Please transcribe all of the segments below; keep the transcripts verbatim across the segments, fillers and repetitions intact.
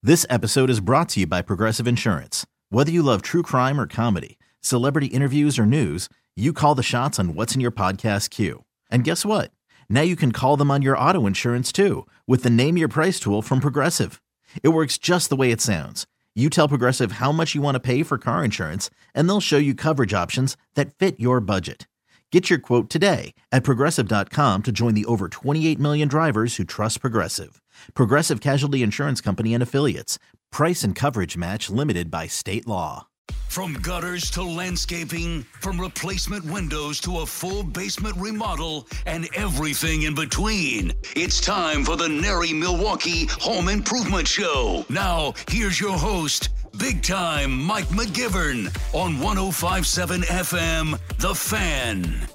This episode is brought to you by Progressive Insurance. Whether you love true crime or comedy, celebrity interviews or news, you call the shots on what's in your podcast queue. And guess what? Now you can call them on your auto insurance too with the Name Your Price tool from Progressive. It works just the way it sounds. You tell Progressive how much you want to pay for car insurance, and they'll show you coverage options that fit your budget. Get your quote today at Progressive dot com to join the over twenty-eight million drivers who trust Progressive. Progressive Casualty Insurance Company and Affiliates. Price and coverage match limited by state law. From gutters to landscaping, from replacement windows to a full basement remodel, and everything in between. It's time for the Nary Milwaukee Home Improvement Show. Now, here's your host, Big Time Mike McGivern on one oh five point seven F M, The Fan.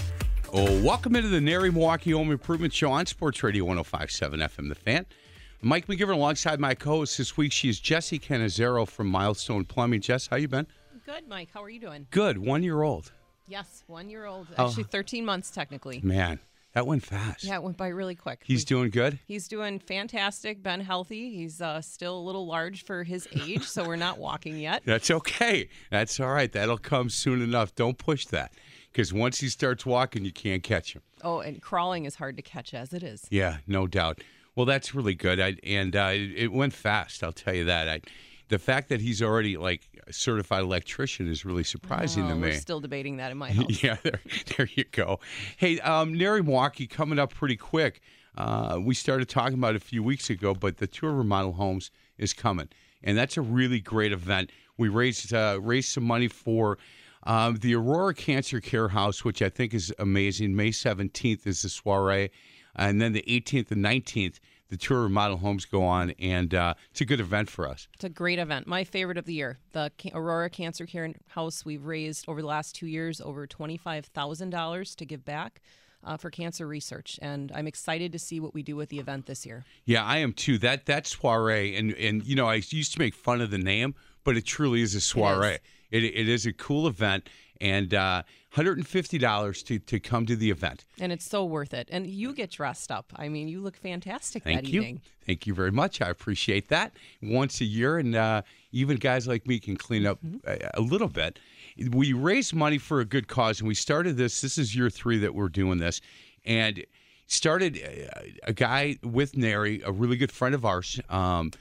Oh, welcome into the Nary Milwaukee Home Improvement Show on Sports Radio one oh five point seven F M, The Fan. Mike McGivern alongside my co-host this week. She is Jessie Cannizzaro from Milestone Plumbing. Jess, how you been? Good, Mike. How are you doing? Good. One year old. Yes, one year old. Oh. Actually, thirteen months technically. Man, that went fast. Yeah, it went by really quick. He's we, doing good? He's doing fantastic. Been healthy. He's uh, still a little large for his age, so we're not walking yet. That's okay. That's all right. That'll come soon enough. Don't push that, because once he starts walking, you can't catch him. Oh, and crawling is hard to catch as it is. Yeah, no doubt. Well, that's really good. I, and uh, it, it went fast, I'll tell you that. I, the fact that he's already like a certified electrician is really surprising oh, to me. We're still debating that in my house. Yeah, there, there you go. Hey, um, Nary Milwaukee coming up pretty quick. Uh, we started talking about it a few weeks ago, but the Tour of Remodel Homes is coming, and that's a really great event. We raised uh, raised some money for um, the Aurora Cancer Care House, which I think is amazing. May seventeenth is the soiree. And then the eighteenth and nineteenth, the Tour of Model Homes go on, and uh, it's a good event for us. It's a great event. My favorite of the year. The Aurora Cancer Care House, we've raised over the last two years over twenty-five thousand dollars to give back uh, for cancer research, and I'm excited to see what we do with the event this year. Yeah, I am too. That that soiree, and, and you know, I used to make fun of the name, but it truly is a soiree. It is, it, it is a cool event, and uh, one hundred fifty dollars to, to come to the event. And it's so worth it. And you get dressed up. I mean, you look fantastic Thank that you. evening. Thank you very much. I appreciate that. Once a year, and uh, even guys like me can clean up mm-hmm. a, a little bit. We raise money for a good cause, and we started this. This is year three that we're doing this. And started a, a guy with Nary, a really good friend of ours. Um,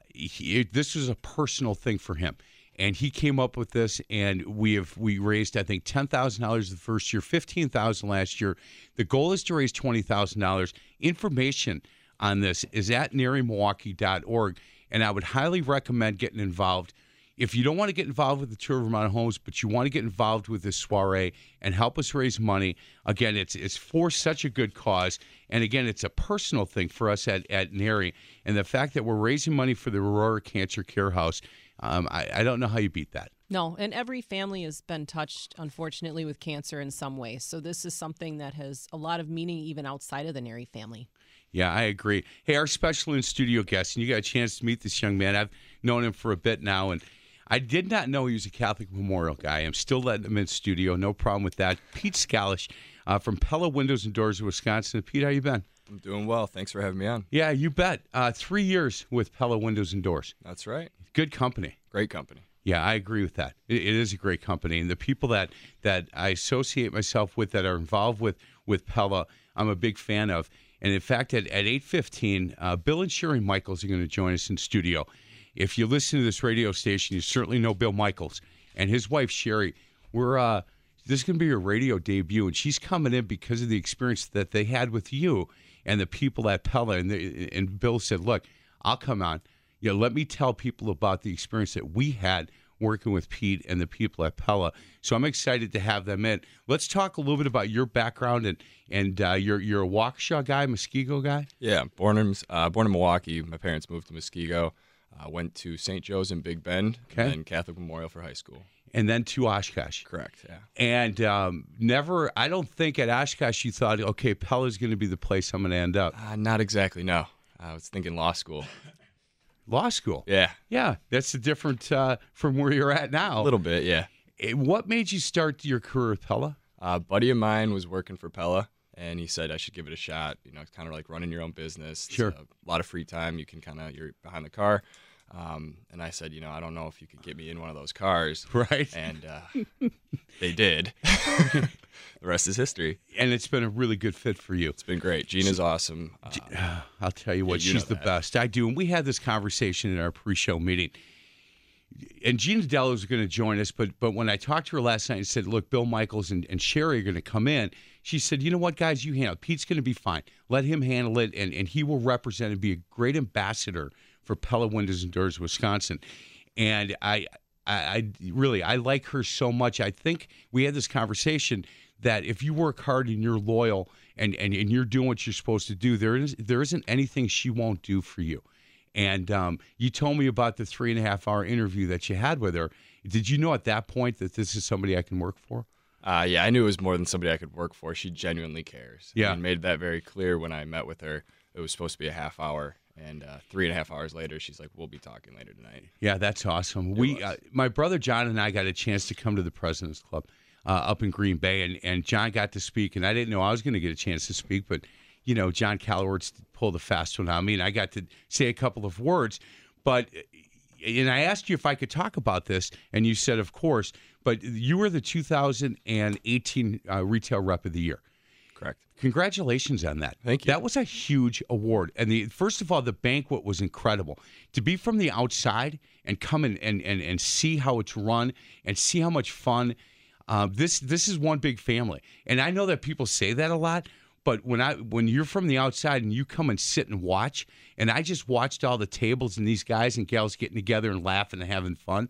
he, this was a personal thing for him. And he came up with this, and we have we raised, I think, ten thousand dollars the first year, fifteen thousand dollars last year. The goal is to raise twenty thousand dollars. Information on this is at nary milwaukee dot org, and I would highly recommend getting involved. If you don't want to get involved with the Tour of Vermont Homes, but you want to get involved with this soiree and help us raise money, again, it's it's for such a good cause. And again, it's a personal thing for us at, at Nary. And the fact that we're raising money for the Aurora Cancer Care House, Um, I, I don't know how you beat that. No, and every family has been touched, unfortunately, with cancer in some way. So this is something that has a lot of meaning even outside of the Nary family. Yeah, I agree. Hey, our special in-studio guest, and you got a chance to meet this young man. I've known him for a bit now, and I did not know he was a Catholic Memorial guy. I'm still letting him in studio. No problem with that. Pete Scalish uh, from Pella Windows and Doors of Wisconsin. Pete, how you been? I'm doing well. Thanks for having me on. Yeah, you bet. Uh, three years with Pella Windows and Doors. That's right. Good company. Great company. Yeah, I agree with that. It, it is a great company. And the people that, that I associate myself with that are involved with, with Pella, I'm a big fan of. And in fact, at, at eight fifteen, uh, Bill and Sherry Michaels are going to join us in studio. If you listen to this radio station, you certainly know Bill Michaels and his wife, Sherry. We're uh, this is going to be her radio debut, and she's coming in because of the experience that they had with you and the people at Pella. And, they, and Bill said, look, I'll come on. You know, let me tell people about the experience that we had working with Pete and the people at Pella. So I'm excited to have them in. Let's talk a little bit about your background and and uh, you're you're a Waukesha guy, Muskego guy. Yeah, born in uh, born in Milwaukee. My parents moved to Muskego. Uh, went to Saint Joe's in Big Bend, okay. and then Catholic Memorial for high school. And then to Oshkosh. Correct, yeah. And um, never, I don't think at Oshkosh you thought, okay, Pella's going to be the place I'm going to end up. Uh, not exactly, no. I was thinking law school. Law school? Yeah. Yeah, that's different uh, from where you're at now. A little bit, yeah. What made you start your career with Pella? Uh, a buddy of mine was working for Pella, and he said I should give it a shot. You know, it's kind of like running your own business. Sure. It's a lot of free time. You can kind of, you're behind the car. Um, and I said, you know, I don't know if you could get me in one of those cars. Right. And uh, they did. The rest is history. And it's been a really good fit for you. It's been great. Gina's awesome. Uh, I'll tell you what, yeah, you she's know the that. best. I do. And we had this conversation in our pre-show meeting. And Gina Dello is going to join us, but but when I talked to her last night and said, look, Bill Michaels and, and Sherry are going to come in, she said, you know what, guys, you handle it. Pete's going to be fine. Let him handle it, and, and he will represent and be a great ambassador for Pella Windows and Doors, Wisconsin. And I, I, I really, I like her so much. I think we had this conversation that if you work hard and you're loyal and, and, and you're doing what you're supposed to do, there is there isn't anything she won't do for you. And um, you told me about the three and a half hour interview that you had with her. Did you know at that point that this is somebody I can work for? Uh, yeah, I knew it was more than somebody I could work for. She genuinely cares. Yeah. And made that very clear when I met with her. It was supposed to be a half hour. And uh, three and a half hours later, she's like, we'll be talking later tonight. Yeah, that's awesome. It We, was. uh, my brother John and I got a chance to come to the President's Club uh, up in Green Bay, and, and John got to speak, and I didn't know I was going to get a chance to speak, but, you know, John Callowitz pulled a fast one on me, and I got to say a couple of words. But, and I asked you if I could talk about this, and you said, of course, but you were the two thousand eighteen uh, Retail Rep of the Year. Correct. Congratulations on that. Thank you. That was a huge award. And the first of all, the banquet was incredible. To be from the outside and come in and, and, and see how it's run and see how much fun, uh, this this is one big family. And I know that people say that a lot, but when I when you're from the outside and you come and sit and watch, and I just watched all the tables and these guys and gals getting together and laughing and having fun,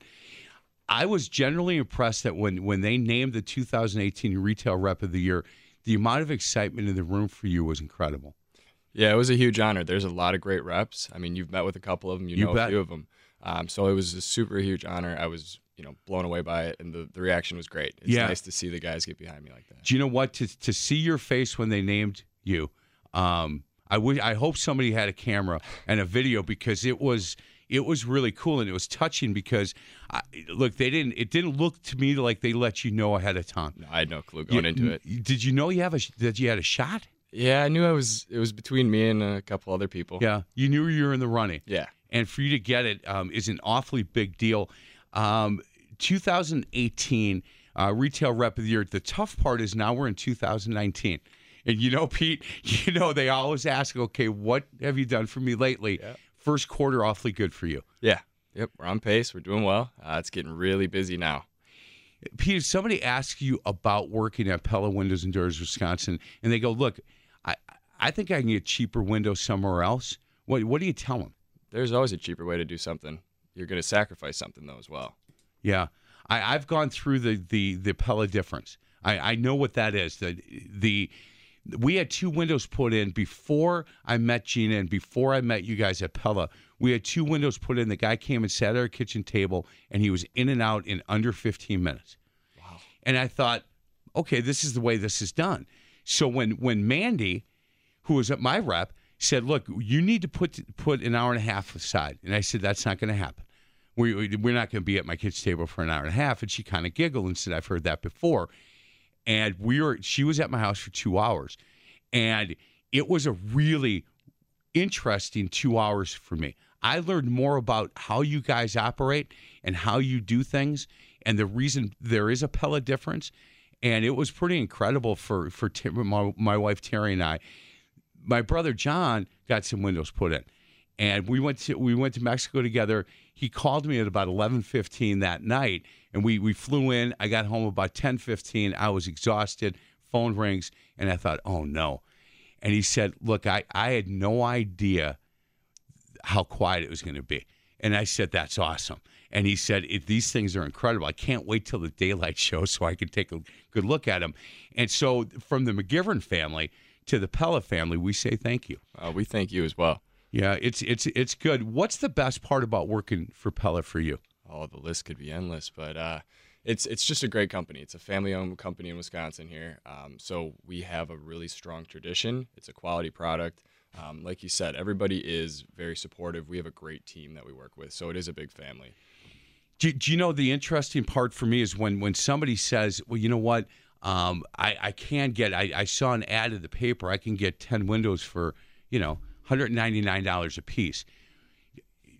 I was generally impressed that when, when they named the two thousand eighteen Retail Rep of the Year, the amount of excitement in the room for you was incredible. Yeah, it was a huge honor. There's a lot of great reps. I mean, you've met with a couple of them. You, You know bet. a few of them. Um, so it was a super huge honor. I was, you know, blown away by it, and the, the reaction was great. It's Yeah. nice to see the guys get behind me like that. Do you know what? To to see your face when they named you, um, I wish I hope somebody had a camera and a video, because it was it was really cool, and it was touching because I, look, they didn't it didn't look to me like they let you know ahead of time. No, I had no clue going You- into it. Did you know you have a that you had a shot? Yeah, I knew I was. It was between me and a couple other people. Yeah, you knew you were in the running. Yeah. And for you to get it um, is an awfully big deal. Um, two thousand eighteen uh, Retail Rep of the Year. The tough part is now we're in two thousand nineteen. And you know, Pete, you know, they always ask, okay, what have you done for me lately? Yeah. First quarter, awfully good for you. Yeah. Yep. We're on pace. We're doing well. Uh, it's getting really busy now. Pete, if somebody asks you about working at Pella Windows and Doors, Wisconsin, and they go, look, I, I think I can get cheaper windows somewhere else, what, what do you tell them? There's always a cheaper way to do something. You're going to sacrifice something, though, as well. Yeah, I, I've gone through the the the Pella difference. I, I know what that is. The the we had two windows put in before I met Gina and before I met you guys at Pella. We had two windows put in. The guy came and sat at our kitchen table, and he was in and out in under fifteen minutes. Wow! And I thought, okay, this is the way this is done. So when when Mandy, who was at my rep, said, look, you need to put put an hour and a half aside, and I said, that's not going to happen. We, we're not going to be at my kitchen table for an hour and a half. And she kind of giggled and said, I've heard that before. And we were, she was at my house for two hours. And it was a really interesting two hours for me. I learned more about how you guys operate and how you do things and the reason there is a Pella difference. And it was pretty incredible for, for my, my wife, Terry, and I. My brother, John, got some windows put in. And we went to we went to Mexico together. He called me at about eleven fifteen that night, and we, we flew in. I got home about ten fifteen. I was exhausted. Phone rings, and I thought, oh, no. And he said, look, I, I had no idea how quiet it was going to be. And I said, that's awesome. And he said, if these things are incredible. I can't wait till the daylight show so I can take a good look at them. And so from the McGivern family to the Pella family, we say thank you. Uh, we thank you as well. Yeah, it's it's it's good. What's the best part about working for Pella for you? Oh, the list could be endless, but uh, it's it's just a great company. It's a family-owned company in Wisconsin here, um, so we have a really strong tradition. It's a quality product. Um, like you said, everybody is very supportive. We have a great team that we work with, so it is a big family. Do, do you know the interesting part for me is when when somebody says, well, you know what, um, I, I can get, I, I saw an ad in the paper, I can get ten windows for, you know, one hundred ninety-nine dollars a piece.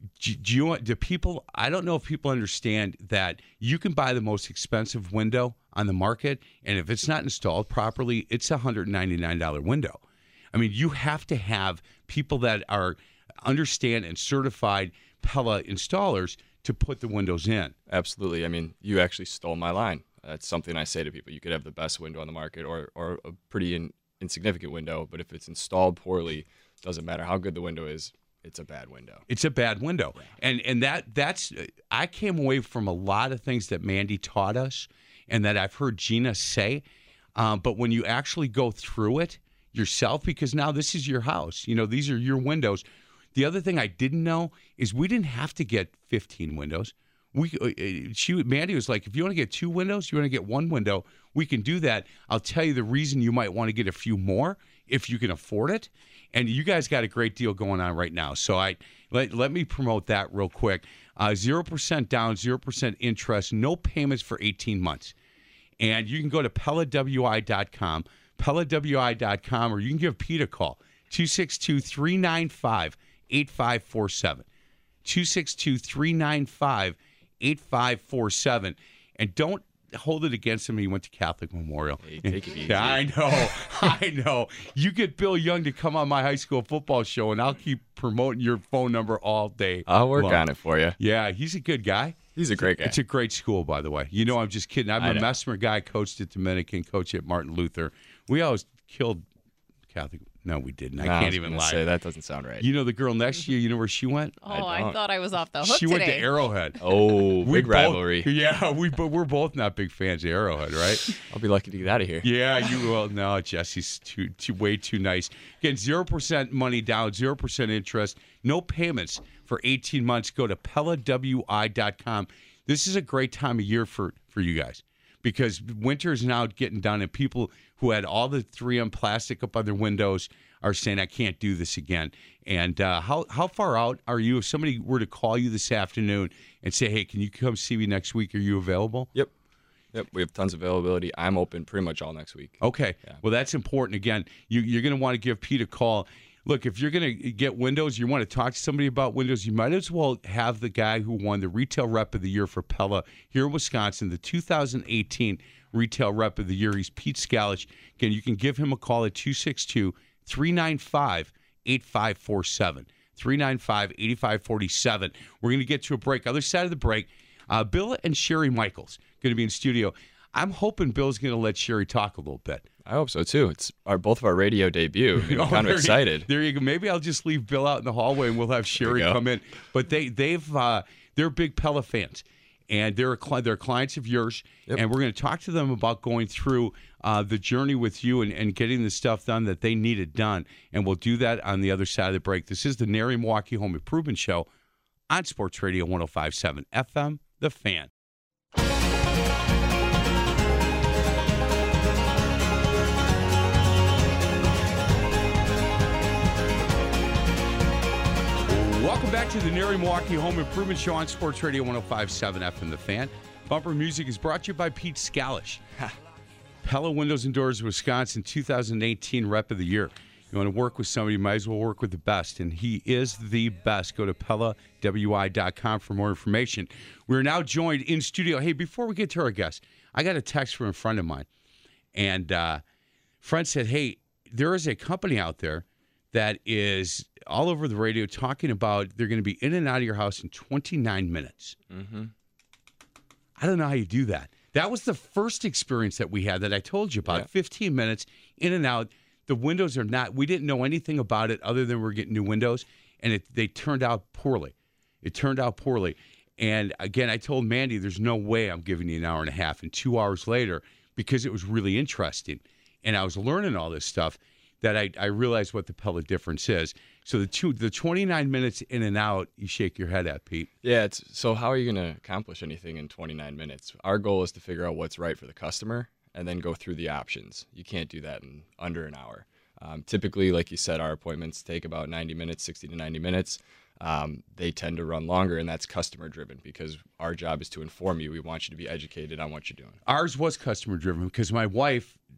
do, do you want, do people, I don't know if people understand that you can buy the most expensive window on the market, and if it's not installed properly, it's a one hundred ninety-nine dollars window. I mean, you have to have people that are understand and certified Pella installers to put the windows in. Absolutely. I mean, you actually stole my line. That's something I say to people. You could have the best window on the market or, or a pretty in, insignificant window, but if it's installed poorly, doesn't matter how good the window is, it's a bad window. It's a bad window. And and that that's I came away from a lot of things that Mandy taught us and that I've heard Gina say. Um, but when you actually go through it yourself, because now this is your house, you know, these are your windows. The other thing I didn't know is we didn't have to get fifteen windows. We uh, she Mandy was like, if you want to get two windows, you want to get one window, we can do that. I'll tell you the reason you might want to get a few more if you can afford it. And you guys got a great deal going on right now. So I let, let me promote that real quick. Uh, zero percent down, zero percent interest, no payments for eighteen months. And you can go to Pella W I dot com, Pella W I dot com, or you can give Pete a call, two six two, three nine five, eight five four seven. two six two, three nine five, eight five four seven. And don't hold it against him. He went to Catholic Memorial. Hey, take it easy. Yeah, I know. I know. You get Bill Young to come on my high school football show, and I'll keep promoting your phone number all day. I'll work long. on it for you. Yeah, he's a good guy. He's a great guy. It's a great school, by the way. You know, I'm just kidding. I'm I a know. Messmer guy, coached at Dominican, coach at Martin Luther. We always killed Catholic. No, we didn't. I No, can't was even gonna lie. Say, that doesn't sound right. You know the girl next year, you know where she went? Oh, I, don't. thought I was off the hook She today. went to Arrowhead. oh, We big both- rivalry. Yeah, we but we're both not big fans of Arrowhead, right? I'll be lucky to get out of here. Yeah, you will. No, Jesse's too, too way too nice. Again, zero percent money down, zero percent interest, no payments for eighteen months. Go to Pella W I dot com. This is a great time of year for, for you guys because winter is now getting done, and people who had all the three M plastic up on their windows are saying, I can't do this again. And uh, how how far out are you? If somebody were to call you this afternoon and say, hey, can you come see me next week? Are you available? Yep. Yep. We have tons of availability. I'm open pretty much all next week. Okay. Yeah. Well, that's important. Again, you, you're going to want to give Pete a call. Look, if you're going to get windows, you want to talk to somebody about windows, you might as well have the guy who won the Retail Rep of the Year for Pella here in Wisconsin, the two thousand eighteen Retail Rep of the Year. He's Pete Skalich. Again, you can give him a call at two six two, three nine five, eight five four seven. three nine five, eight five four seven. We're going to get to a break. Other side of the break, uh, Bill and Sherry Michaels going to be in studio. I'm hoping Bill's going to let Sherry talk a little bit. I hope so too. It's our both of our radio debut. I mean, I'm Oh, kind there of you- excited. there you go. Maybe I'll just leave Bill out in the hallway and we'll have Sherry go. come in. But they they've uh, they're big Pella fans, and they're a cli- they're clients of yours. Yep. And we're going to talk to them about going through uh, the journey with you and, and getting the stuff done that they needed done. And we'll do that on the other side of the break. This is the Nary Milwaukee Home Improvement Show on Sports Radio one oh five point seven F M, The Fan. Welcome back to the Nary Milwaukee Home Improvement Show on Sports Radio one oh five point seven F M, The Fan. Bumper music is brought to you by Pete Skalich. Pella Windows and Doors, Wisconsin, two thousand eighteen Rep of the Year. You want to work with somebody, you might as well work with the best, and he is the best. Go to Pella W I dot com for more information. We're now joined in studio. Hey, before we get to our guest, I got a text from a friend of mine, and uh, friend said, hey, there is a company out there that is all over the radio talking about they're going to be in and out of your house in twenty-nine minutes. Mm-hmm. I don't know how you do that. That was the first experience that we had that I told you about. Yeah. fifteen minutes in and out. The windows are not, we didn't know anything about it other than we're getting new windows, and it, they turned out poorly. It turned out poorly. And again, I told Mandy, there's no way I'm giving you an hour and a half. And two hours later, because it was really interesting, and I was learning all this stuff, that I, I realized what the Pella difference is. So the two, the twenty-nine minutes in and out, you shake your head at, Pete. Yeah. It's, so how are you going to accomplish anything in twenty-nine minutes? Our goal is to figure out what's right for the customer and then go through the options. You can't do that in under an hour. Um, typically, like you said, our appointments take about ninety minutes, sixty to ninety minutes. Um, they tend to run longer, and that's customer driven because our job is to inform you. We want you to be educated on what you're doing. Ours was customer driven because my wife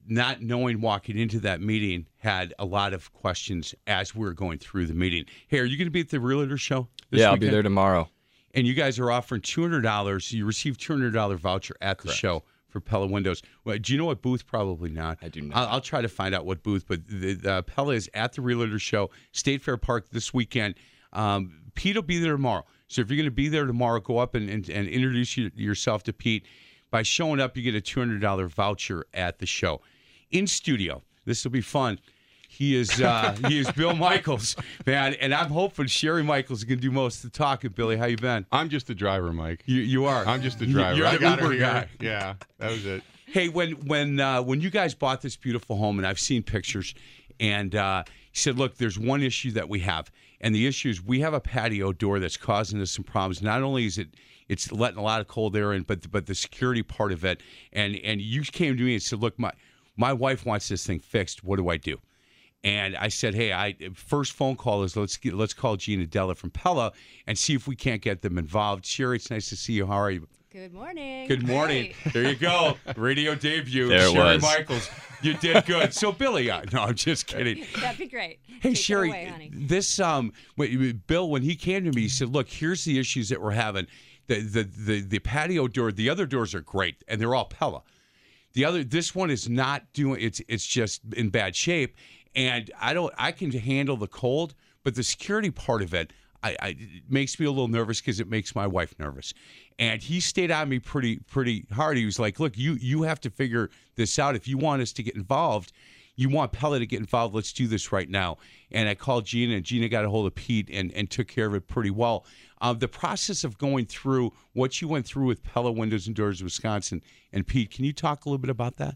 not knowing walking into that meeting, had a lot of questions as we were going through the meeting. Hey, are you going to be at the Realtor Show this Yeah, I'll weekend? be there tomorrow. And you guys are offering two hundred dollars. You receive two hundred dollars voucher at the Correct. show for Pella Windows. Well, do you know what booth? Probably not. I do not. I'll, I'll try to find out what booth, but the, the Pella is at the Realtor Show, State Fair Park this weekend. Um, Pete will be there tomorrow. So if you're going to be there tomorrow, go up and, and, and introduce you, yourself to Pete. By showing up, you get a two hundred dollars voucher at the show. In studio, this will be fun. He is uh, he is Bill Michaels, man, and I'm hoping Sherry Michaels is going to do most of the talking. Billy, how you been? I'm just the driver, Mike. You you are. I'm just the driver. You're I the got Uber her guy. here. Yeah, that was it. Hey, when when uh, when you guys bought this beautiful home, and I've seen pictures, and uh, he said, look, there's one issue that we have, and the issue is we have a patio door that's causing us some problems. Not only is it it's letting a lot of cold air in, but but the security part of it, and and you came to me and said, look, my my wife wants this thing fixed. What do I do? And I said, hey, I first phone call is let's get, let's call Gina Della from Pella and see if we can't get them involved. Sherry, it's nice to see you. How are you? Good morning. Good morning. Great. There you go. Radio debut. There it Sherry was. Michaels. You did good. So Billy, uh, no, I'm just kidding. That'd be great. Hey Take Sherry, it away, honey. this um, wait, Bill, when he came to me, he said, "Look, here's the issues that we're having. The the the, the patio door. The other doors are great, and they're all Pella. The other, this one is not doing. It's it's just in bad shape, and I don't. I can handle the cold, but the security part of it, I, I it makes me a little nervous because it makes my wife nervous. And he stayed on me pretty pretty hard. He was like, "Look, you you have to figure this out. If you want us to get involved, you want Pella to get involved. Let's do this right now." And I called Gina, and Gina got a hold of Pete and, and took care of it pretty well. Uh, the process of going through what you went through with Pella Windows and Doors Wisconsin, and Pete, can you talk a little bit about that?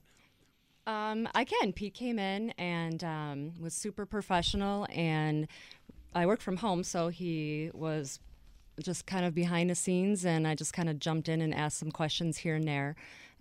Um, I can. Pete came in and um, was super professional, and I work from home, so he was just kind of behind the scenes, and I just kind of jumped in and asked some questions here and there.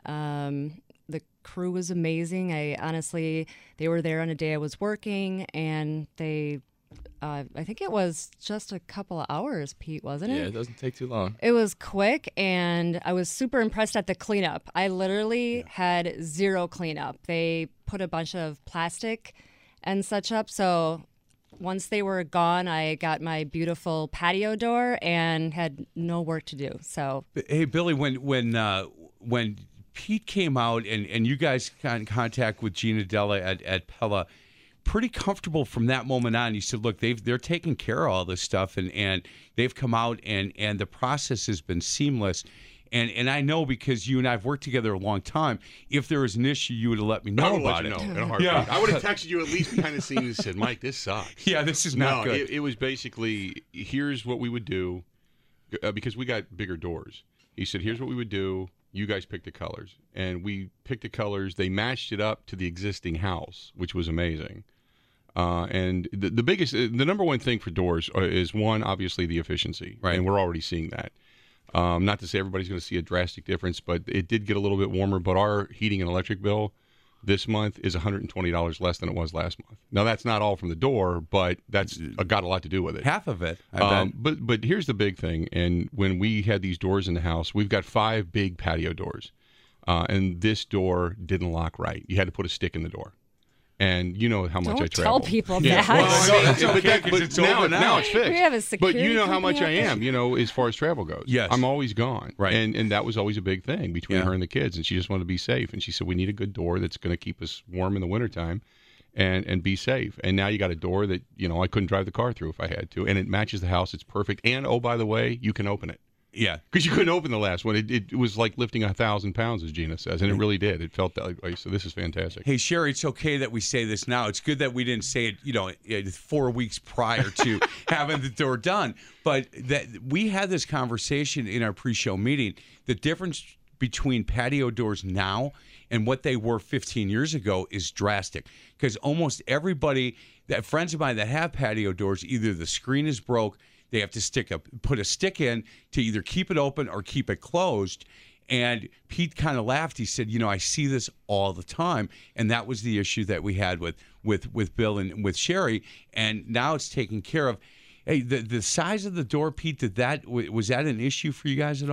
Um, the crew was amazing. I honestly, they were there on a day I was working, and they, uh, I think it was just a couple of hours, Pete, wasn't it? Yeah, it doesn't take too long. It was quick, and I was super impressed at the cleanup. I literally had zero cleanup. They put a bunch of plastic and such up, so once they were gone, I got my beautiful patio door and had no work to do. So, Hey, Billy, when when uh, when Pete came out and, and you guys got in contact with Gina Della at, at Pella, pretty comfortable from that moment on. You said, look, they've they're taking care of all this stuff, and, and they've come out and, and the process has been seamless. And and I know because you and I have worked together a long time, if there was an issue, you would have let me know I would about let you it. know in a heartbeat. Yeah. I would have texted you at least behind the scenes and said, Mike, this sucks. Yeah, this is not no, good. It, it was basically, here's what we would do, uh, because we got bigger doors. He said, here's what we would do. You guys pick the colors. And we picked the colors. They matched it up to the existing house, which was amazing. Uh, and the, the biggest, the number one thing for doors is, one, obviously the efficiency. Right. And we're already seeing that. Um, not to say everybody's going to see a drastic difference, but it did get a little bit warmer. But our heating and electric bill this month is one hundred twenty dollars less than it was last month. Now, that's not all from the door, but that's uh, got a lot to do with it. Half of it, I Um, bet. but but here's the big thing. And when we had these doors in the house, we've got five big patio doors. Uh, and this door didn't lock right. You had to put a stick in the door. And you know how much don't I travel. tell people Yeah. that. Well, Well, I mean, that's but okay, that- 'cause but it's now, over now. now it's fixed. We have a But security you know how company much out I there. am, you know, as far as travel goes. Yes. I'm always gone. Right. And and that was always a big thing between Yeah. her and the kids. And she just wanted to be safe. And she said, we need a good door that's going to keep us warm in the wintertime and, and be safe. And now you got a door that, you know, I couldn't drive the car through if I had to. And it matches the house. It's perfect. And, oh, by the way, you can open it. Yeah. Because you couldn't open the last one. It, it was like lifting a thousand pounds, as Gina says, and it really did. It felt that way. So this is fantastic. Hey, Sherry, it's okay that we say this now. It's good that we didn't say it, you know, eh, four weeks prior to having the door done. But that we had this conversation in our pre-show meeting. The difference between patio doors now and what they were fifteen years ago is drastic. Because almost everybody, that friends of mine that have patio doors, either the screen is broke, they have to stick a put a stick in to either keep it open or keep it closed. And Pete kind of laughed. He said, "You know, I see this all the time," and that was the issue that we had with with with Bill and with Sherry. And now it's taken care of. Hey, the the size of the door, Pete, did that was that an issue for you guys at all?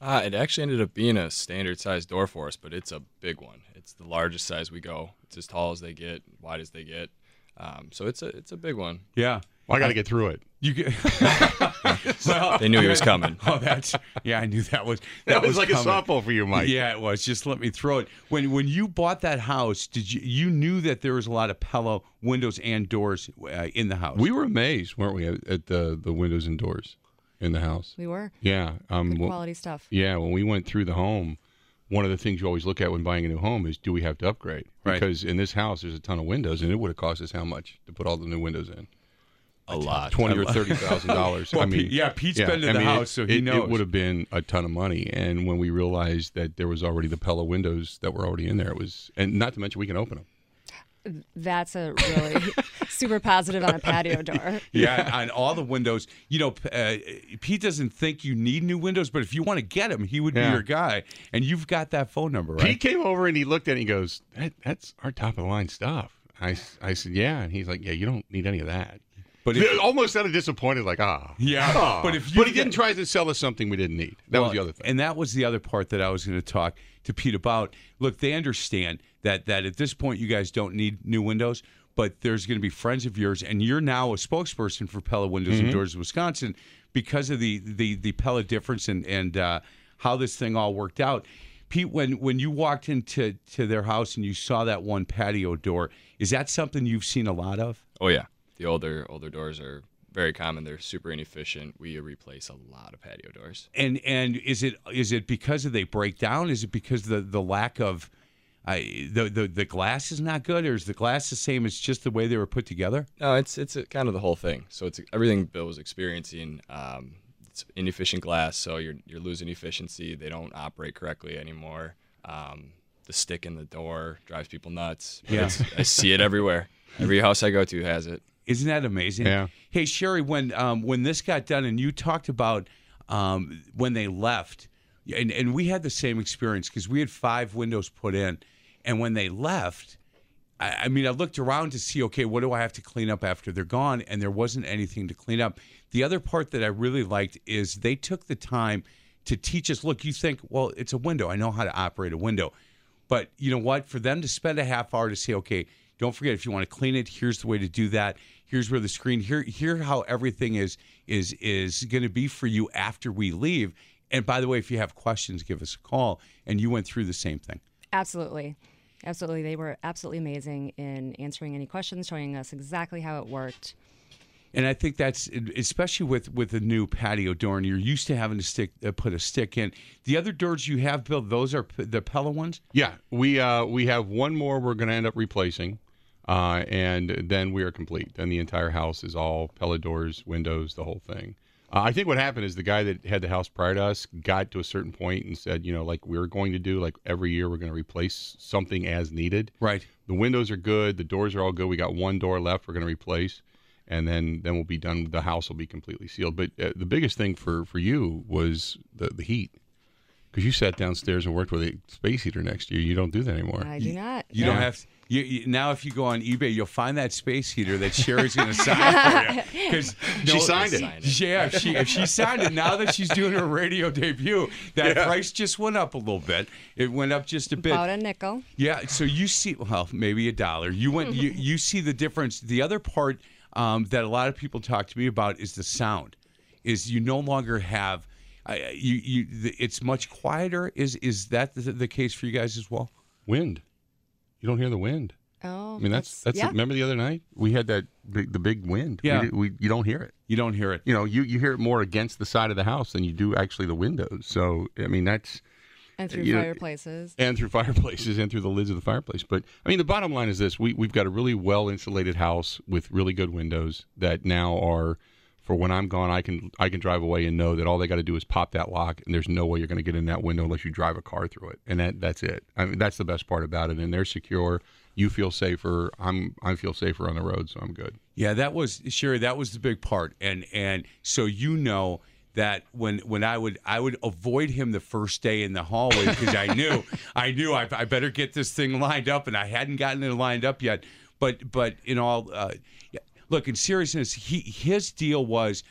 Uh, it actually ended up being a standard size door for us, but it's a big one. It's the largest size we go. It's as tall as they get, wide as they get. Um, so it's a it's a big one. Yeah. Well, I got to get through it. You get. Well, They knew he was coming. Oh, that's yeah. I knew that was That, was, like coming. a softball for you, Mike. Yeah, it was. Just let me throw it. When when you bought that house, did you you knew that there was a lot of Pella windows and doors uh, in the house? We were amazed, weren't we, at, at the the windows and doors in the house? We were. Yeah. Um, Good well- quality stuff. Yeah, when we went through the home, one of the things you always look at when buying a new home is, do we have to upgrade? Right. Because in this house, there's a ton of windows, and it would have cost us how much to put all the new windows in? A lot. Twenty or thirty thousand dollars. Well, I mean, Pete- yeah, Pete's been to I the mean, house, it, so he it, knows. It would have been a ton of money, and when we realized that there was already the Pella windows that were already in there, it was, and not to mention we can open them. That's a really super positive on a patio door. Yeah, on all the windows. You know, uh, Pete doesn't think you need new windows, but if you want to get him, he would Yeah. be your guy. And you've got that phone number, right? Pete came over and he looked at it and he goes, that, "That's our top of the line stuff." I, s- I said, "Yeah," and he's like, "Yeah, you don't need any of that." But They if, almost sounded disappointed, like, "Ah, yeah, ah." but if you but he get- didn't try to sell us something we didn't need. That Well, was the other thing. And that was the other part that I was going to talk to Pete about. Look, they understand that that at this point you guys don't need new windows, but there's going to be friends of yours, and you're now a spokesperson for Pella Windows Mm-hmm. and Doors of Wisconsin because of the the the Pella difference and and uh, how this thing all worked out. Pete, when when you walked into to their house and you saw that one patio door, is that something you've seen a lot of? Oh yeah, the older older doors are very common. They're super inefficient. We replace a lot of patio doors. And and is it is it because of they break down? Is it because the the lack of I the, the the glass is not good, or is the glass the same? It's just the way they were put together. No, it's it's a, kind of the whole thing. So it's everything Bill was experiencing. Um, it's inefficient glass, so you're you're losing efficiency. They don't operate correctly anymore. Um, the stick in the door drives people nuts. But Yeah. it's, I see it everywhere. Every house I go to has it. Isn't that amazing? Yeah. Hey Sherry, when um, when this got done, and you talked about um, when they left, and and we had the same experience because we had five windows put in, and when they left. I I mean, I looked around to see, okay, what do I have to clean up after they're gone? And there wasn't anything to clean up. The other part that I really liked is they took the time to teach us, look, you think, well, it's a window. I know how to operate a window. But you know what? For them to spend a half hour to say, okay, don't forget, if you want to clean it, here's the way to do that. Here's where the screen, here, here how everything is is is going to be for you after we leave. And by the way, if you have questions, give us a call. And you went through the same thing. Absolutely. Absolutely. They were absolutely amazing in answering any questions, showing us exactly how it worked. And I think that's especially with with a new patio door, and you're used to having to stick uh, put a stick in. The other doors you have built, those are p- the Pella ones. Yeah, we uh, we have one more we're going to end up replacing, uh, and then we are complete. Then the entire house is all Pella doors, windows, the whole thing. Uh, I think what happened is the guy that had the house prior to us got to a certain point and said, you know, like we're going to do, like every year we're going to replace something as needed. Right. The windows are good. The doors are all good. We got one door left we're going to replace, and then then we'll be done. The house will be completely sealed. But uh, the biggest thing for, for you was the, the heat. Because you sat downstairs and worked with a space heater next to you. You don't do that anymore. I do not. You don't Yeah. have you, you, now. If you go on eBay, you'll find that space heater that Sherry's going to sign for you. 'Cause She signed it. Sign it. Yeah, if she if she signed it now that she's doing her radio debut, that Yeah. price just went up a little bit. It went up just a bit. About a nickel. Yeah, so you see, well, maybe a dollar. You went, you, you see the difference. The other part um, that a lot of people talk to me about is the sound. Is you no longer have, uh, you you. The, it's much quieter. Is is that the, the case for you guys as well? Wind. You don't hear the wind. Oh, I mean, that's that's. yeah. Remember the other night we had that big, the big wind. Yeah. we, we you don't hear it. You don't hear it. You know, you, you hear it more against the side of the house than you do actually the windows. So I mean, that's and through you know, fireplaces. and through fireplaces and through the lids of the fireplace. But I mean, the bottom line is this: we we've got a really well insulated house with really good windows that now are. For when I'm gone, I can I can drive away and know that all they got to do is pop that lock, and there's no way you're going to get in that window unless you drive a car through it, and that that's it. I mean, that's the best part about it, and they're secure. You feel safer. I'm I feel safer on the road, so I'm good. Yeah, that was Sherry. That was the big part, and and so you know that when when I would I would avoid him the first day in the hallway because I knew I knew I, I better get this thing lined up, and I hadn't gotten it lined up yet. But but in all, uh, look, in seriousness, he his deal was,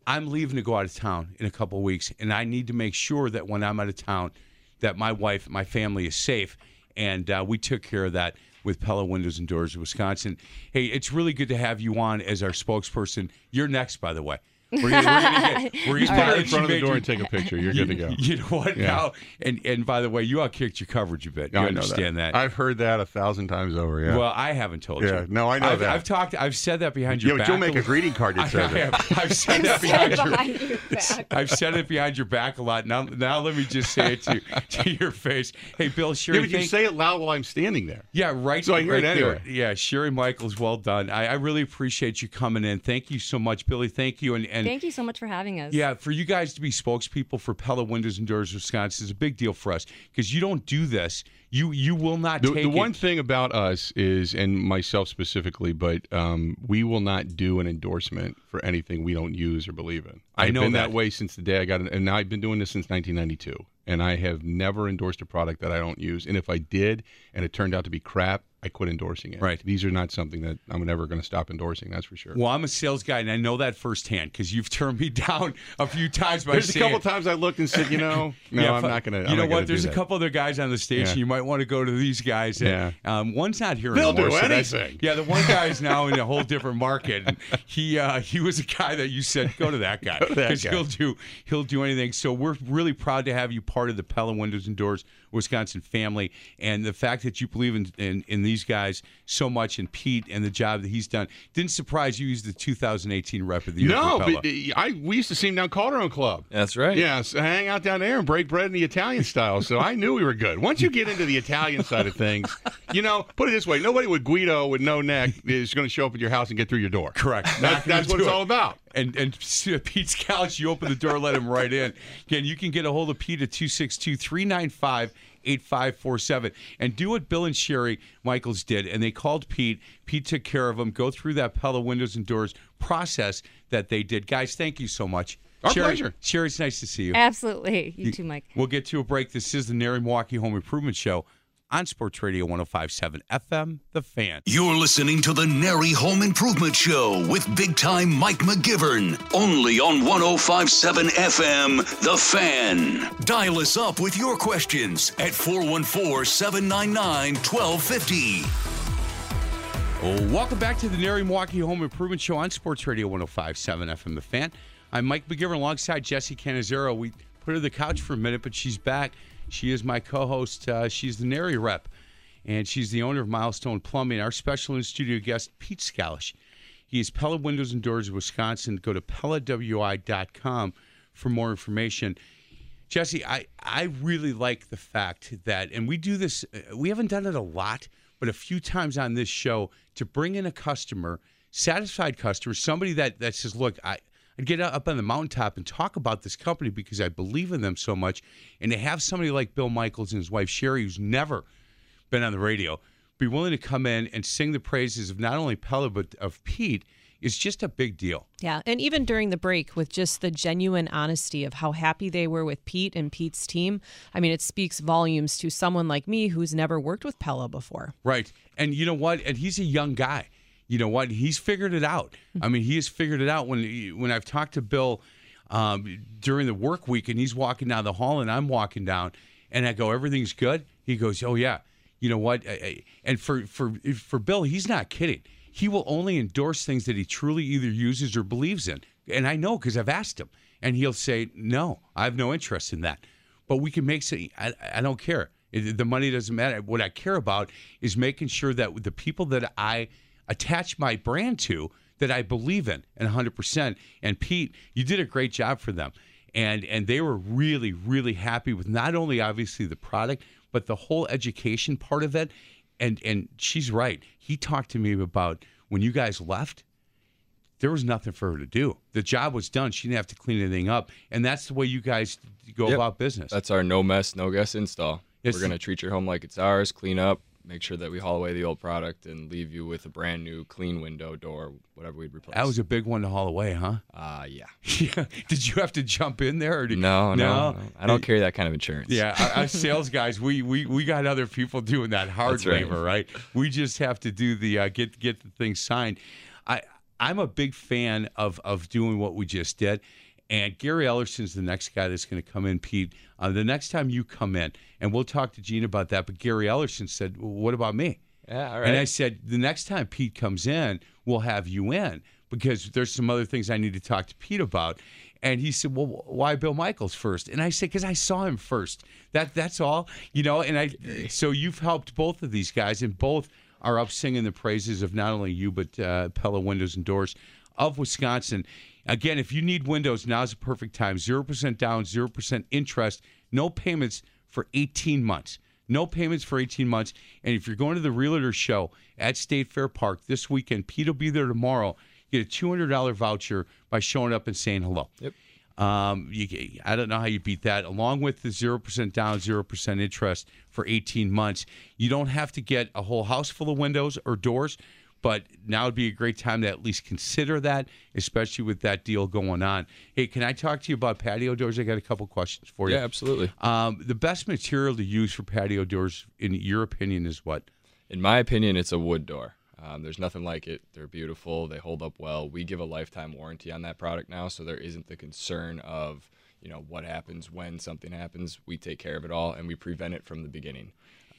I'm leaving to go out of town in a couple of weeks, and I need to make sure that when I'm out of town, that my wife, my family is safe, and uh, we took care of that with Pella Windows and Doors of Wisconsin. Hey, it's really good to have you on as our spokesperson. You're next, by the way. We're gonna, we're gonna get, we're Just gonna put it get in front of the you door made and take a picture. You're you, good to go. You know what Yeah. now? And and by the way, you outkicked your coverage a bit. You I know understand that. I've heard that a thousand times over. Yeah. Well, I haven't told Yeah. you. No, I know I've, that. I've talked. I've said that behind yeah, your but back. you'll make a little- greeting card that I, says I it. have. I've said that behind your. Behind your back. I've said it behind your back a lot. Now, now let me just say it to to your face. Hey, Bill, Sherry. Yeah, but you thank- say it loud while I'm standing there. Yeah, right. So I hear right it anyway. there. Yeah, Sherry Michaels, well done. I, I really appreciate you coming in. Thank you so much, Billy. Thank you. And, and Thank you so much for having us. yeah, for you guys to be spokespeople for Pella Windows and Doors Wisconsin is a big deal for us because you don't do this. You you will not The, take the it. one thing about us is, and myself specifically, but um, we will not do an endorsement for anything we don't use or believe in. I I've know been that. that way since the day I got it, and I've been doing this since nineteen ninety-two. And I have never endorsed a product that I don't use. And if I did, and it turned out to be crap, I quit endorsing it. Right. These are not something that I'm never going to stop endorsing. That's for sure. Well, I'm a sales guy, and I know that firsthand because you've turned me down a few times by There's a saying, couple times I looked and said, you know, no, Yeah, I'm fu- not going to. You know not what? gonna There's do a that. couple other guys on the station. Yeah. You might want to go to these guys. And, Yeah. Um, one's not here They'll anymore. do so that's- anything. Yeah, the one guy is now in a whole different market. And he uh, he was a guy that you said go to that guy Go to that because guy. he'll do he'll do anything. So we're really proud to have you part of the Pella Windows and Doors Wisconsin family, and the fact that you believe in, in in these guys so much, and Pete and the job that he's done didn't surprise you. He's the two thousand eighteen rep of the year. No, for Pella. but uh, I we used to see him down Calderon Club. That's right. Yeah, so hang out down there and break bread in the Italian style. So I knew we were good. Once you get into the Italian side of things, you know, put it this way: nobody with Guido with no neck is going to show up at your house and get through your door. Correct. That's, Not gonna that's what do it's it. all about. And and Pete's Couch, you open the door, let him right in. Again, you can get a hold of Pete at two six two, three nine five, eight five four seven. And do what Bill and Sherry Michaels did. And they called Pete. Pete took care of them. Go through that Pella Windows and Doors process that they did. Guys, thank you so much. Our Sherry, pleasure. Sherry, it's nice to see you. Absolutely. You, too, Mike. We'll get to a break. This is the Nary Milwaukee Home Improvement Show on Sports Radio one oh five point seven F M, The Fan. You're listening to the Nary Home Improvement Show with big time Mike McGivern. Only on one oh five point seven F M, The Fan. Dial us up with your questions at four one four, seven nine nine, one two five zero. Well, welcome back to the Nary Milwaukee Home Improvement Show on Sports Radio one oh five point seven F M, The Fan. I'm Mike McGivern alongside Jesse Canizero. We put her on the couch for a minute, but she's back. She is my co-host. Uh, she's the Nary rep, and she's the owner of Milestone Plumbing. Our special in-studio guest, Pete Scalish. He is Pella Windows and Doors of Wisconsin. Go to pella w i dot com for more information. Jesse, I, I really like the fact that, and we do this, uh, we haven't done it a lot, but a few times on this show, to bring in a customer, satisfied customer, somebody that, that says, look, I, I'd get up on the mountaintop and talk about this company because I believe in them so much. And to have somebody like Bill Michaels and his wife Sherry, who's never been on the radio, be willing to come in and sing the praises of not only Pella but of Pete is just a big deal. Yeah, and even during the break with just the genuine honesty of how happy they were with Pete and Pete's team, I mean, it speaks volumes to someone like me who's never worked with Pella before. Right. And you know what? And he's a young guy. You know what? He's figured it out. I mean, he has figured it out. When when I've talked to Bill um, during the work week and he's walking down the hall and I'm walking down and I go, everything's good? He goes, oh, yeah. You know what? I- I- And for, for, for Bill, he's not kidding. He will only endorse things that he truly either uses or believes in. And I know because I've asked him. And he'll say, no, I have no interest in that. But we can make some, I, I don't care. It, the money doesn't matter. What I care about is making sure that the people that I attach my brand to, that I believe in and one hundred percent. And Pete, you did a great job for them. And and they were really, really happy with not only obviously the product, but the whole education part of it. And and she's right. He talked to me about when you guys left, there was nothing for her to do. The job was done. She didn't have to clean anything up. And that's the way you guys go Yep. about business. That's our no mess, no guess install. It's- We're going to treat your home like it's ours, clean up, make sure that we haul away the old product and leave you with a brand new clean window, door, whatever we'd replace. That was a big one to haul away, huh? Uh, yeah. Yeah. Did you have to jump in there? Or did, No, no, no. I don't carry that kind of insurance. Yeah, our, our sales guys, we, we we got other people doing that hard That's right. labor, right? We just have to do the uh, get get the thing signed. I I'm a big fan of of doing what we just did. And Gary Ellerson's the next guy that's going to come in, Pete. Uh, the next time you come in, and we'll talk to Gene about that. But Gary Ellerson said, well, "What about me?" Yeah, all right. And I said, "The next time Pete comes in, we'll have you in because there's some other things I need to talk to Pete about." And he said, "Well, why Bill Michaels first?" And I said, "Because I saw him first. That that's all, you know." And I, so you've helped both of these guys, and both are up singing the praises of not only you but uh, Pella Windows and Doors of Wisconsin. Again, if you need windows, now's the perfect time. zero percent down, zero percent interest, no payments for eighteen months. No payments for eighteen months. And if you're going to the Realtor Show at State Fair Park this weekend, Pete will be there tomorrow. You get a two hundred dollars voucher by showing up and saying hello. Yep. Um, you, I don't know how you beat that. Along with the zero percent down, zero percent interest for eighteen months. You don't have to get a whole house full of windows or doors. But now would be a great time to at least consider that, especially with that deal going on. Hey, can I talk to you about patio doors? I got a couple questions for you. Yeah, absolutely. Um, the best material to use for patio doors, in your opinion, is what? In my opinion, it's a wood door. Um, there's nothing like it. They're beautiful. They hold up well. We give a lifetime warranty on that product now, so there isn't the concern of, you know, what happens when something happens. We take care of it all, and we prevent it from the beginning.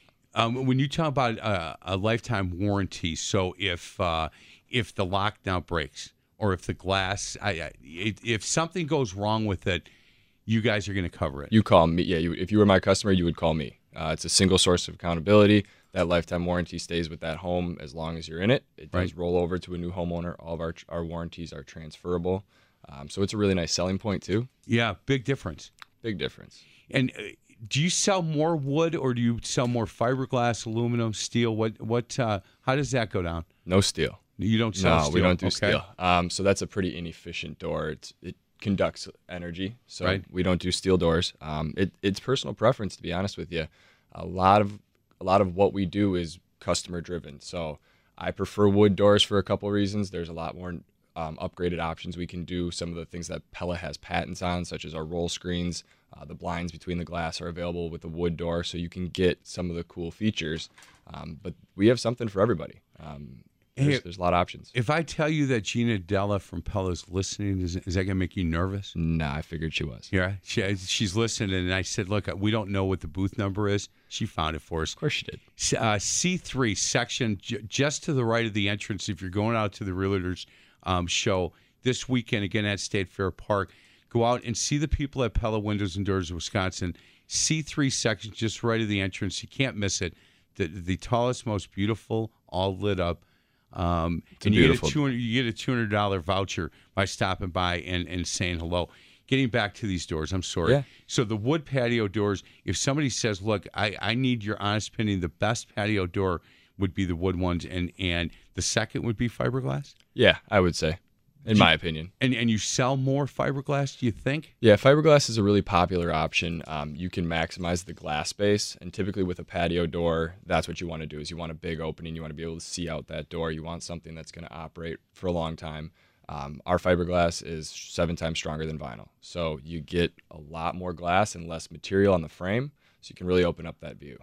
Um, when you talk about uh, a lifetime warranty, so if uh, if the lock now breaks or if the glass, I, I, if something goes wrong with it, you guys are going to cover it. You call me. Yeah, you, if you were my customer, you would call me. Uh, it's a single source of accountability. That lifetime warranty stays with that home as long as you're in it. It does Right. roll over to a new homeowner. All of our our warranties are transferable. Um, so it's a really nice selling point, too. Yeah, big difference. Big difference. And uh, do you sell more wood or do you sell more fiberglass, aluminum, steel? What what? Uh, how does that go down? No steel. You don't sell No, steel. we don't do okay. steel. Um, so that's a pretty inefficient door. It's, it conducts energy, so Right. we don't do steel doors. Um, it, it's personal preference, to be honest with you. A lot of a lot of what we do is customer driven. So I prefer wood doors for a couple reasons. There's a lot more um, upgraded options we can do. Some of the things that Pella has patents on, such as our roll screens, uh, the blinds between the glass are available with the wood door, so you can get some of the cool features. Um, but we have something for everybody. Um, there's, Hey, there's a lot of options. If I tell you that Gina Della from Pella's listening, is, is that going to make you nervous? Nah, I figured she was. Yeah, she, she's listening, and I said, look, we don't know what the booth number is. She found it for us. Of course she did. Uh, C three section, j- just to the right of the entrance, if you're going out to the Realtors um, show this weekend, again at State Fair Park, go out and see the people at Pella Windows and Doors of Wisconsin. C three section, just right of the entrance. You can't miss it. The, the tallest, most beautiful, all lit up. Um, and you beautiful- get a two hundred you get a two hundred dollars voucher by stopping by and, and saying hello. Getting back to these doors, I'm sorry. Yeah. So the wood patio doors, if somebody says, look, I, I need your honest opinion, the best patio door would be the wood ones, and, and the second would be fiberglass? Yeah, I would say, in my opinion. And and you sell more fiberglass, do you think? Yeah, fiberglass is a really popular option. Um, you can maximize the glass space, and typically with a patio door, that's what you want to do. Is you want a big opening, you want to be able to see out that door. You want something that's going to operate for a long time. Um, our fiberglass is seven times stronger than vinyl, so you get a lot more glass and less material on the frame, so you can really open up that view.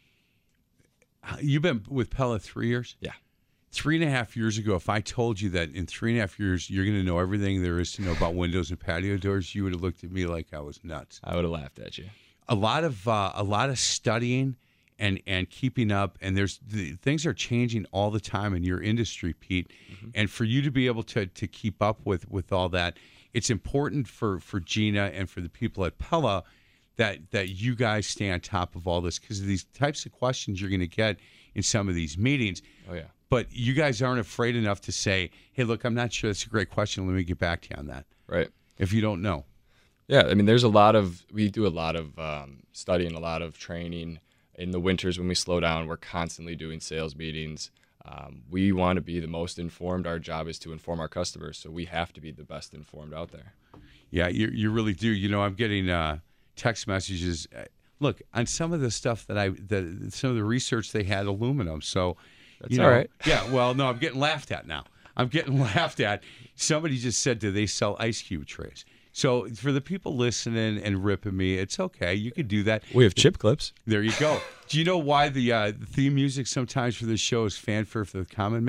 You've been with Pella three years? Yeah. Three and a half years ago, if I told you that in three and a half years you're going to know everything there is to know about windows and patio doors, you would have looked at me like I was nuts. I would have laughed at you. A lot of uh, a lot of studying and and keeping up, and there's the, things are changing all the time in your industry, Pete. Mm-hmm. And for you to be able to to keep up with with all that, it's important for for Gina and for the people at Pella that that you guys stay on top of all this, because of these types of questions you're going to get in some of these meetings. Oh yeah. But you guys aren't afraid enough to say, hey, look, I'm not sure that's a great question. Let me get back to you on that. Right. If you don't know. Yeah, I mean, there's a lot of, we do a lot of um, studying, a lot of training. In the winters when we slow down, we're constantly doing sales meetings. Um, we want to be the most informed. Our job is to inform our customers, so we have to be the best informed out there. Yeah, you you really do. You know, I'm getting uh, text messages. Look, on some of the stuff that I, the, some of the research they had aluminum. So, That's you know, all right. Yeah, well, no, I'm getting laughed at now. I'm getting laughed at. Somebody just said, do they sell ice cube trays? So for the people listening and ripping me, it's okay. You could do that. We have chip clips. There you go. Do you know why the, uh, the theme music sometimes for this show is Fanfare for the Common Man?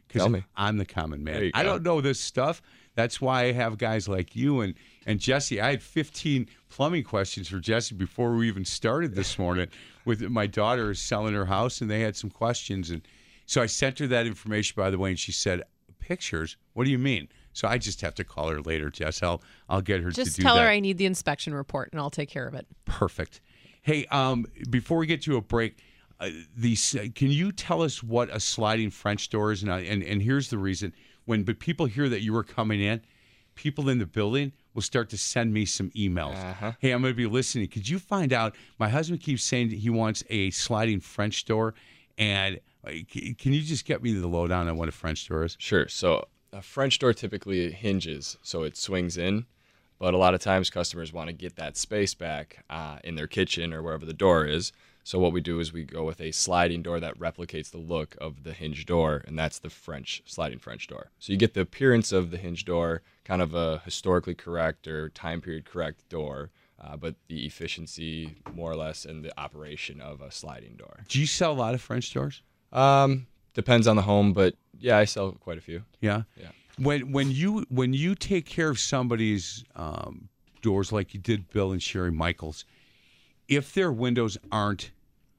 Tell me. I'm the common There man. you I go. don't know this stuff. That's why I have guys like you and, and Jesse. I had fifteen plumbing questions for Jesse before we even started this morning with my daughter is selling her house, and they had some questions. And so I sent her that information, by the way, and she said, pictures? What do you mean? So I just have to call her later, Jess. I'll, I'll get her Just to do tell that. her I need the inspection report, and I'll take care of it. Perfect. Hey, um, before we get to a break, uh, the, can you tell us what a sliding French door is? And, I, and, and here's the reason. When but people hear that you were coming in, people in the building will start to send me some emails. Uh-huh. Hey, I'm going to be listening. Could you find out? My husband keeps saying that he wants a sliding French door. And uh, c- can you just get me the lowdown on what a French door is? Sure. So a French door typically hinges, so it swings in. But a lot of times customers want to get that space back uh, in their kitchen or wherever the door is. So what we do is we go with a sliding door that replicates the look of the hinge door, and that's the French sliding French door. So you get the appearance of the hinge door, kind of a historically correct or time period correct door, uh, but the efficiency more or less and the operation of a sliding door. Do you sell a lot of French doors? Um, depends on the home, but yeah, I sell quite a few. Yeah. Yeah. When when you when you take care of somebody's um, doors like you did Bill and Sherry Michaels, if their windows aren't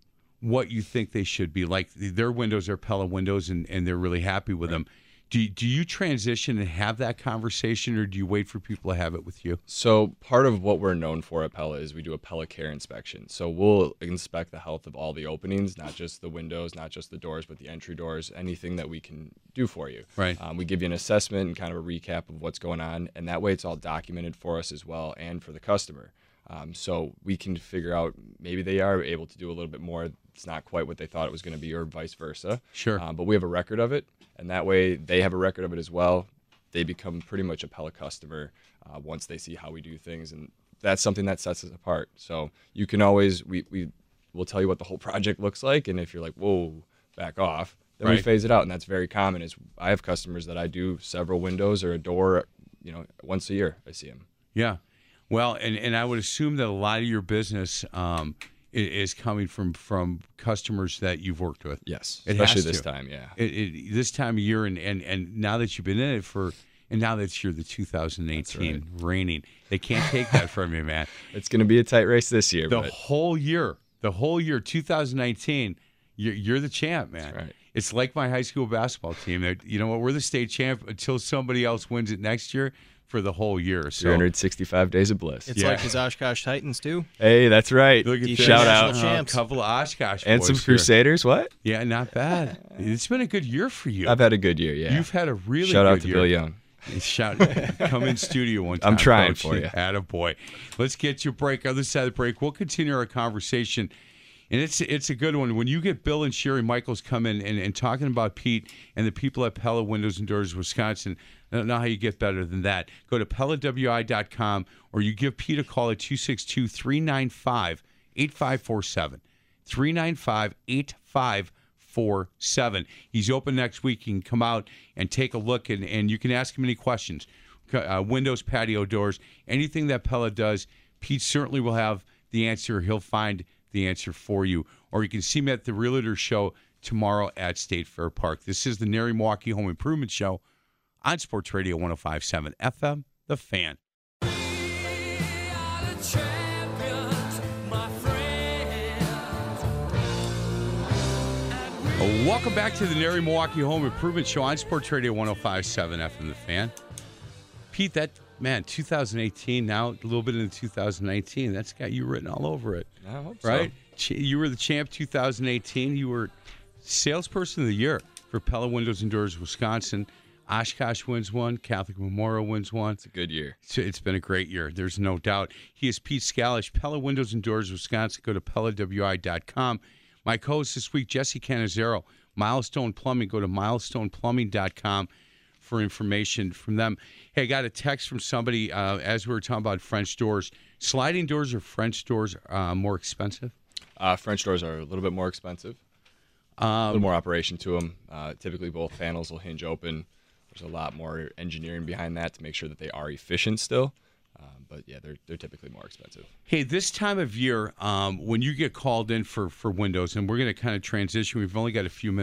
what you think they should be, like their windows are Pella windows and, and they're really happy with them, do do you transition and have that conversation, or do you wait for people to have it with you? So part of what we're known for at Pella is we do a Pella Care inspection. So we'll inspect the health of all the openings, not just the windows, not just the doors, but the entry doors, anything that we can do for you. Right. Um, we give you an assessment and kind of a recap of what's going on, and that way it's all documented for us as well and for the customer. Um, so we can figure out maybe they are able to do a little bit more. It's not quite what they thought it was going to be, or vice versa. Sure. Um, but we have a record of it, and that way they have a record of it as well. They become pretty much a Pella customer uh, once they see how we do things, and that's something that sets us apart. So you can always we we will tell you what the whole project looks like, and if you're like, whoa, back off, then we Right. phase it out, and that's very common. Is I have customers that I do several windows or a door, you know, once a year. I see them. Yeah. Well, and, and I would assume that a lot of your business um, i- is coming from, from customers that you've worked with. Yes, It especially has this to. time. Yeah. It, it, this time of year, and, and, and now that you've been in it for, and now that you're the two thousand eighteen reigning, they can't take that from you, man. It's going to be a tight race this year, The but whole year, the whole year, two thousand nineteen, you're, you're the champ, man. That's right. It's like my high school basketball team. They're, you know what? We're the state champ until somebody else wins it next year for the whole year. So three hundred sixty-five days of bliss. It's Yeah. like his Oshkosh Titans too. Hey, that's right. look at Defense this. Shout out. national Uh, champs. a couple of Oshkosh And boys some here. Crusaders. What? Yeah, not bad. It's been a good year for you. I've had a good year. Yeah. You've had a really Shout good out to year. Bill Young. Shout, come in studio one time. I'm trying Coach. for you. Attaboy. Let's get you a break. Other side of the break, we'll continue our conversation. And it's it's a good one. When you get Bill and Sherry Michaels come in and, and talking about Pete and the people at Pella Windows and Doors Wisconsin, I don't know how you get better than that. Go to Pella W I dot com or you give Pete a call at two six two, three nine five, eight five four seven. three nine five, eight five four seven. He's open next week. You can come out and take a look, and, and you can ask him any questions. Uh, windows, patio doors, anything that Pella does, Pete certainly will have the answer. He'll find the answer for you. Or you can see me at the Realtor Show tomorrow at State Fair Park. This is the Nary Milwaukee Home Improvement Show on Sports Radio one oh five point seven F M, The Fan. Welcome back to the Nary Milwaukee Home Improvement Show on Sports Radio one oh five point seven F M, The Fan. Pete, that, man, two thousand eighteen, now a little bit into two thousand nineteen, that's got you written all over it, I hope so. right? Ch- You were the champ two thousand eighteen. You were salesperson of the year for Pella Windows and Doors Wisconsin. Oshkosh wins one. Catholic Memorial wins one. It's a good year. So it's been a great year. There's no doubt. He is Pete Scalish, Pella Windows and Doors Wisconsin. Go to Pella W I dot com. My co-host this week, Jesse Canizero, Milestone Plumbing. Go to milestone plumbing dot com for information from them. Hey, I got a text from somebody uh, as we were talking about French doors. Sliding doors or French doors uh, more expensive? Uh, French doors are a little bit more expensive. Um, a little more operation to them. Uh, typically, both panels will hinge open. There's a lot more engineering behind that to make sure that they are efficient still. Um, but yeah, they're they're typically more expensive. Hey, this time of year, um, when you get called in for, for windows, and we're going to kind of transition, we've only got a few minutes.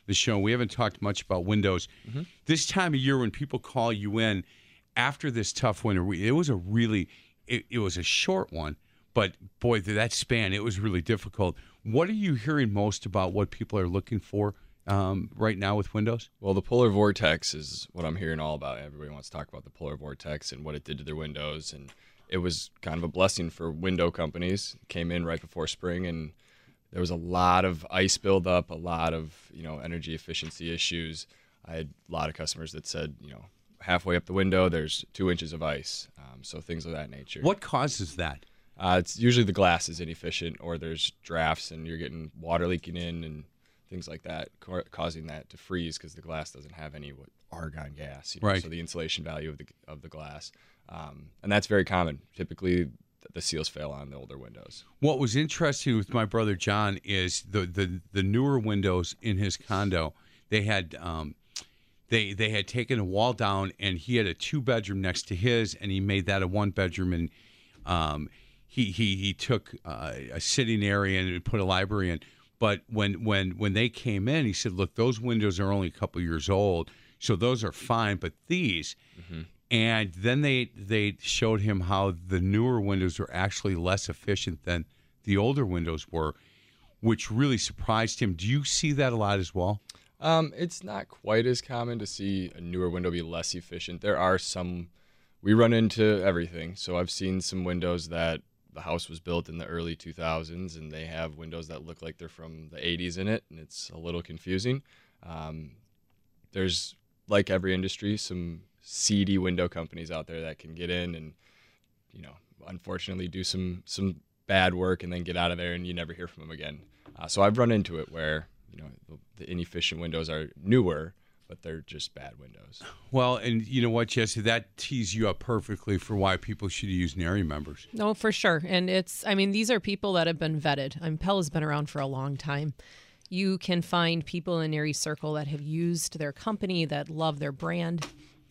the show. We haven't talked much about windows. Mm-hmm. This time of year when people call you in after this tough winter, we, it was a really, it, it was a short one, but boy, that span, it was really difficult. What are you hearing most about what people are looking for um, right now with windows? Well, the polar vortex is what I'm hearing all about. Everybody wants to talk about the polar vortex and what it did to their windows. And it was kind of a blessing for window companies. It came in right before spring, and there was a lot of ice buildup, a lot of, you know, energy efficiency issues. I had a lot of customers that said, you know, halfway up the window, there's two inches of ice. Um, so things of that nature. What causes that? Uh, it's usually the glass is inefficient, or there's drafts and you're getting water leaking in and things like that, ca- causing that to freeze because the glass doesn't have any what, argon gas. You know, right. So the insulation value of the of the glass, um, and that's very common. Typically, the seals fail on the older windows. What was interesting with my brother John is the the, the newer windows in his condo. They had um, they they had taken a wall down, and he had a two bedroom next to his, and he made that a one bedroom, and um, he he he took uh, a sitting area and put a library in. But when when when they came in, he said, "Look, those windows are only a couple years old, so those are fine. But these." Mm-hmm. And then they they showed him how the newer windows were actually less efficient than the older windows were, which really surprised him. Do you see that a lot as well? Um, it's not quite as common to see a newer window be less efficient. There are some, we run into everything. So I've seen some windows that the house was built in the early two thousands, and they have windows that look like they're from the eighties in it, and it's a little confusing. Um, there's, like every industry, some seedy window companies out there that can get in and, you know, unfortunately do some some bad work and then get out of there and you never hear from them again. Uh, so I've run into it where, you know, the, the inefficient windows are newer, but they're just bad windows. Well, and you know what, Jesse, that tees you up perfectly for why people should use NARI members. No, for sure. And it's, I mean, these are people that have been vetted. I mean, Pella has been around for a long time. You can find people in NARI Circle that have used their company, that love their brand.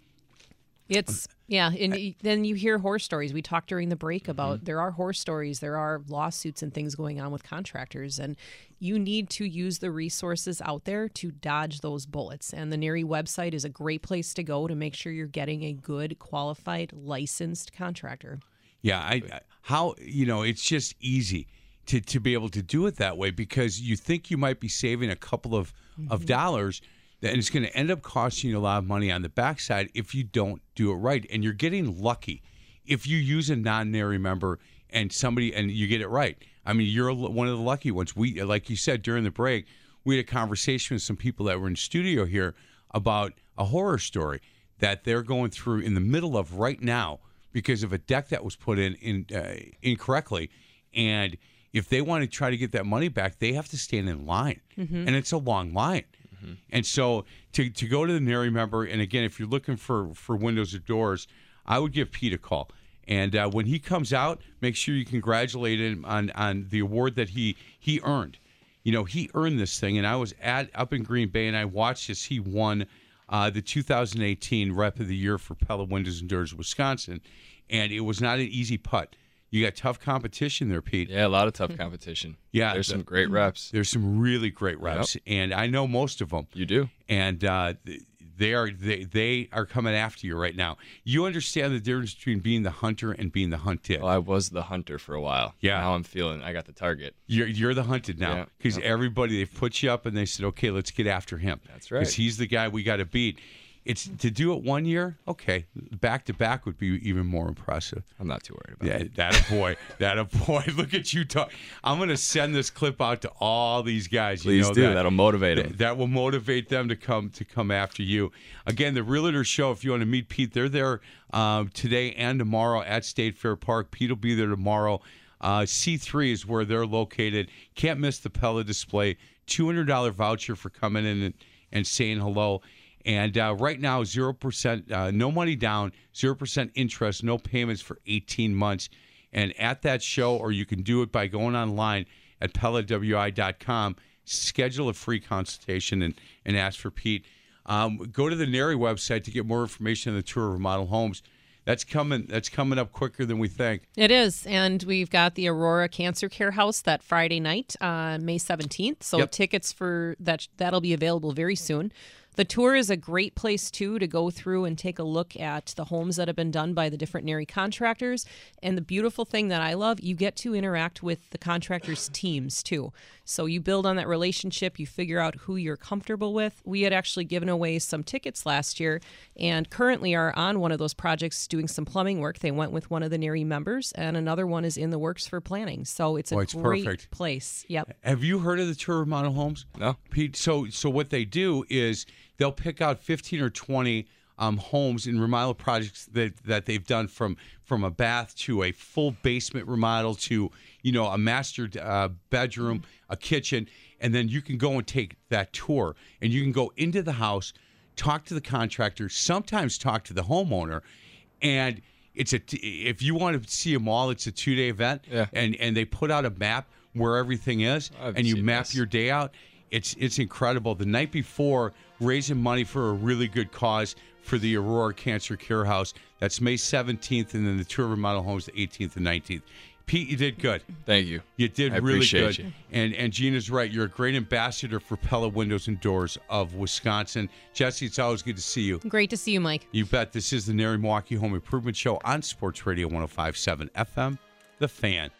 It's, yeah, and then you hear horror stories. We talked during the break about mm-hmm. there are horror stories, there are lawsuits and things going on with contractors, and you need to use the resources out there to dodge those bullets. And the NARI website is a great place to go to make sure you're getting a good, qualified, licensed contractor. Yeah, I, how, you know, it's just easy to, to be able to do it that way because you think you might be saving a couple of, mm-hmm. of dollars, and it's going to end up costing you a lot of money on the backside if you don't do it right. And you're getting lucky if you use a non-NARI member and somebody and you get it right. I mean, you're one of the lucky ones. We, like you said during the break, we had a conversation with some people that were in studio here about a horror story that they're going through in the middle of right now because of a deck that was put in, in uh, incorrectly. And if they want to try to get that money back, they have to stand in line. Mm-hmm. And it's a long line. Mm-hmm. And so to to go to the NARI member, and again, if you're looking for, for windows or doors, I would give Pete a call. And uh, when he comes out, make sure you congratulate him on, on the award that he, he earned. You know, he earned this thing, and I was at up in Green Bay, and I watched as he won uh, the two thousand eighteen Rep of the Year for Pella Windows and Doors Wisconsin, and it was not an easy putt. You got tough competition there, Pete. Yeah, a lot of tough competition. Yeah. There's the, some great reps. There's some really great reps, yep. and I know most of them. You do. And uh, they are they, they are coming after you right now. You understand the difference between being the hunter and being the hunted. Well, I was the hunter for a while. Yeah. Now I'm feeling I got the target. You're, you're the hunted now because yeah. yep. everybody, they've put you up and they said, okay, let's get after him. That's right. Because he's the guy we got to beat. It's to do it one year, okay. Back to back would be even more impressive. I'm not too worried about yeah, it. That a boy, that a boy. Look at you talk. I'm gonna send this clip out to all these guys. Please you know do. That, That'll motivate them. That, that will motivate them to come to come after you. Again, the Realtor Show. If you want to meet Pete, they're there um, today and tomorrow at State Fair Park. Pete will be there tomorrow. Uh, C three is where they're located. Can't miss the Pella display. two hundred dollars voucher for coming in and, and saying hello. And uh, right now, zero percent, uh, no money down, zero percent interest, no payments for eighteen months. And at that show, or you can do it by going online at Pella W I dot com, schedule a free consultation and, and ask for Pete. Um, go to the NARI website to get more information on the tour of model homes. That's coming. That's coming up quicker than we think. It is, and we've got the Aurora Cancer Care House that Friday night, uh, May seventeenth. So Yep. tickets for that that'll be available very soon. The tour is a great place, too, to go through and take a look at the homes that have been done by the different N A R I contractors. And the beautiful thing that I love, you get to interact with the contractors' teams, too. So you build on that relationship. You figure out who you're comfortable with. We had actually given away some tickets last year and currently are on one of those projects doing some plumbing work. They went with one of the N A R I members, and another one is in the works for planning. So it's a Oh, it's great perfect. place. Yep. Have you heard of the Tour of Model Homes? No. Pete. So, so what they do is they'll pick out fifteen or twenty um, homes and remodel projects that, that they've done from from a bath to a full basement remodel to, you know, a master uh, bedroom, a kitchen, and then you can go and take that tour, and you can go into the house, talk to the contractor, sometimes talk to the homeowner, and it's a if you want to see them all, it's a two day event, Yeah. and and they put out a map where everything is, I've and you seen map this. your day out. It's it's incredible. The night before, raising money for a really good cause for the Aurora Cancer Care House. That's May seventeenth, and then the Tour of Model Homes the eighteenth and nineteenth. Pete, you did good. Thank you. You did I really appreciate good. you. And and Gina's right. You're a great ambassador for Pella Windows and Doors of Wisconsin. Jesse, it's always good to see you. Great to see you, Mike. You bet. This is the N A R I Milwaukee Home Improvement Show on Sports Radio one oh five point seven F M, The Fan.